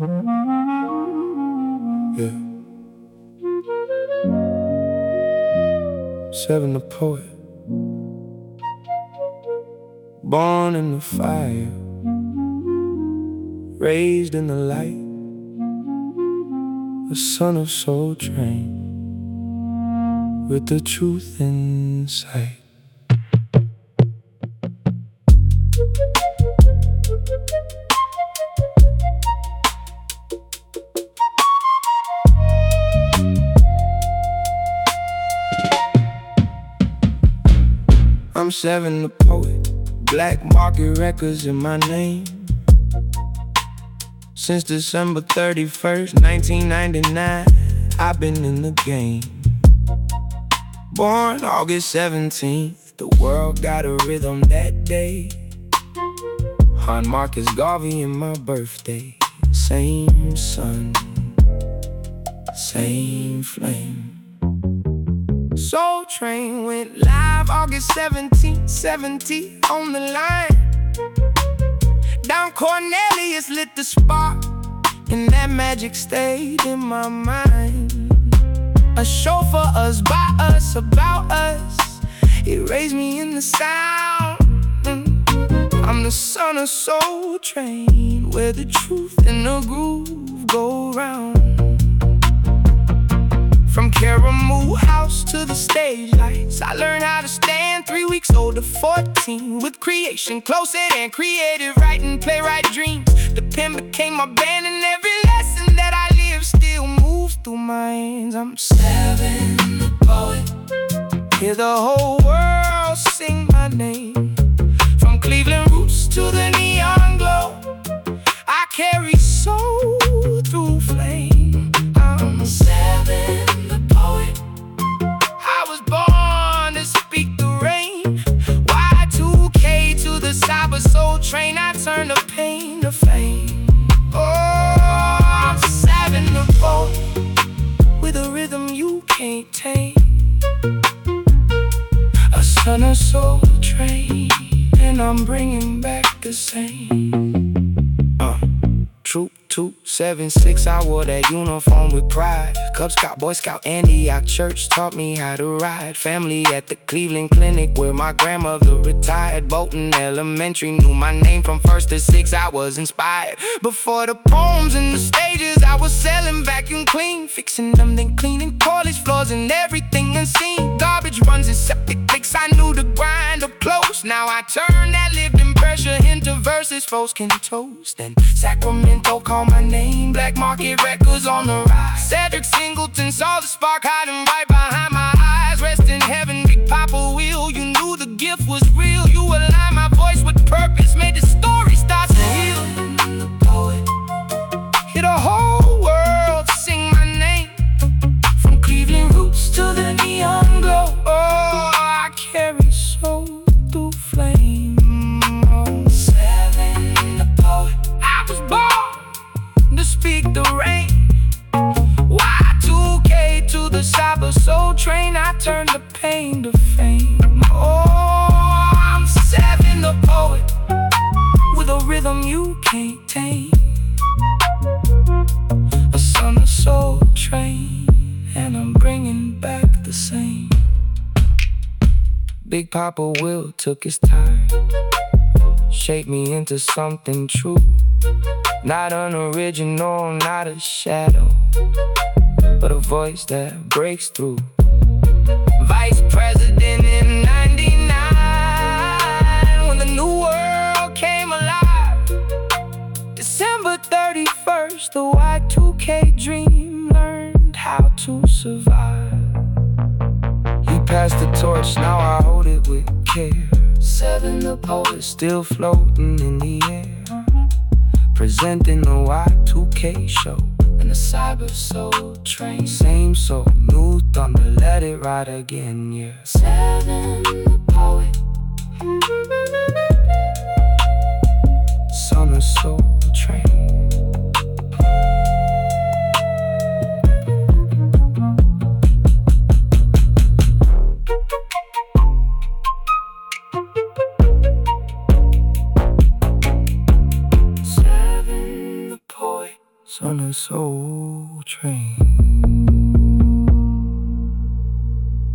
Yeah. Seven the poet, born in the fire, raised in the light, a son of Soul Train, with the truth in sight. I'm Seven the poet, Black Market Records in my name. Since December 31st, 1999, I've been in the game. Born August 17th, the world got a rhythm that day. On Marcus Garvey and my birthday, same sun, same flame. Soul Train went live August 17th, 70 on the line. Down Cornelius lit the spark, and that magic stayed in my mind. A show for us, by us, about us. It raised me in the sound. I'm the son of Soul Train, where the truth and the groove go round. From Caramel House to the stage lights, I learned how to stand 3 weeks old to 14. With creation close at hand, creative writing, playwright dreams. The pen became my band, and every lesson that I live still moves through my hands. I'm Seven the poet, hear the whole world sing my name. From Cleveland roots to the neon glow, I carry soul through flame. I'm Seven the poet, I was born to speak the rain. Y2K to the cyber Soul Train, I turn the pain to fame. Oh, I'm Seven the poet, with a rhythm you can't tame. A son of Soul Train, and I'm bringing back the same. Troop 276, I wore that uniform with pride. Cub Scout, Boy Scout, Antioch Church taught me how to ride. Family at the Cleveland Clinic, where my grandmother retired. Bolton Elementary, knew my name from 1st to 6th, I was inspired. Before the poems and the stages, I was selling vacuum clean, fixing them, then cleaning toilets, floors, and everything unseen. Garbage runs and septic leaks, I knew the grind up close. Now I turn that lived-in pressure into verses folks can toast. And Sacramento call my name, Black Market Records on the rise. Cedric Singleton saw the spark hiding right behind my eyes. Rest in heaven, Big Papa Will, you knew the gift was real. You aligned my voice with purpose, made the story start to heal. The poet, hear the whole world sing my name. From Cleveland roots to the neon glow, oh, I carry soul through flame. Oh, Seven the poet, I was born to speak the rain. Y2K to the cyber Soul Train, I turn the pain to fame. Oh, I'm Seven the poet, with a rhythm you can't tame. A son of Soul Train, and I'm bringing back the same. Big Papa Will took his time, shaped me into something true. Not unoriginal, not a shadow, but a voice that breaks through. Vice President in 99, when the new world came alive. December 31st, the Y2K dream learned how to survive. He passed the torch, now I hold it with care. Seven the poet, still floating in the air, presenting the Y2K show and the cyber Soul Train. Same soul, new thunder, let it ride again, yeah. Seven the poet, son of Soul Train. on the soul train.